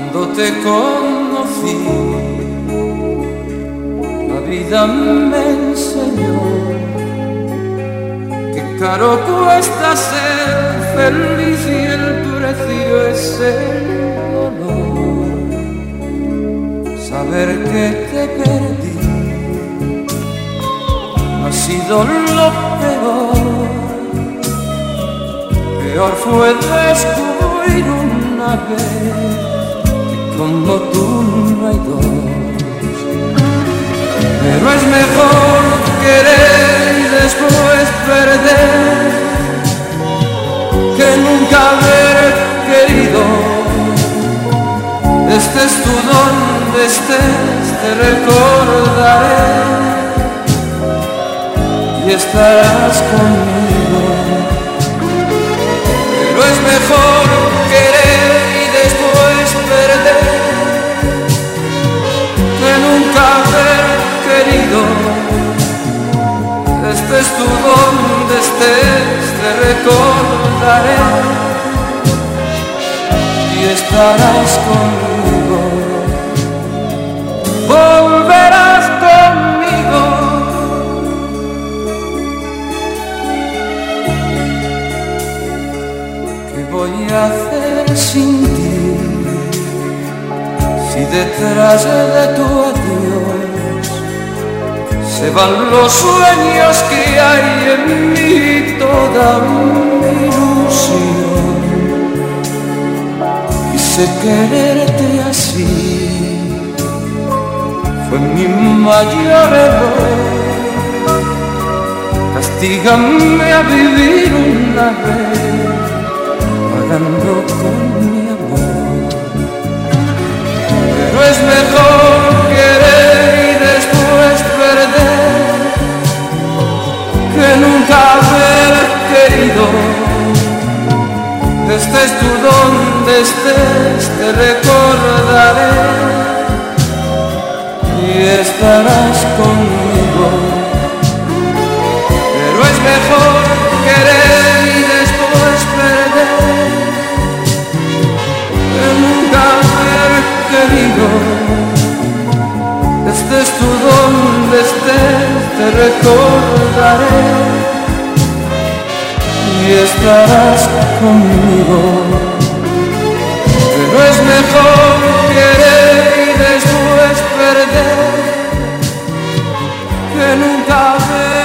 Cuando te conocí, la vida me enseñó que caro cuesta ser feliz y el precio es el dolor. Saber que te perdí ha sido lo peor. Peor fue descubrir una vez que como tú no hay dos. Pero es mejor querer y después perder que nunca haber querido. Estés tú donde estés, te recordaré y estarás conmigo. Pero es mejor querer y después perder que nunca haber querido. Estés tú donde estés, te recordaré y estarás conmigo. Volverás conmigo. ¿Qué voy a hacer sin ti? Si detrás de tu adiós se van los sueños que hay en mí, toda mi ilusión. Quise quererte así, fue mi mayor error. Castígame a vivir una vez, pagando con mi amor. Pero es mejor querer y después perder que nunca haber querido. Estés tú donde estés, te recordaré y estarás conmigo. Pero es mejor querer y después perder que nunca haber querido. Estés tú donde estés, te recordaré y estarás conmigo. Pero es mejor querer y después perder que nunca haber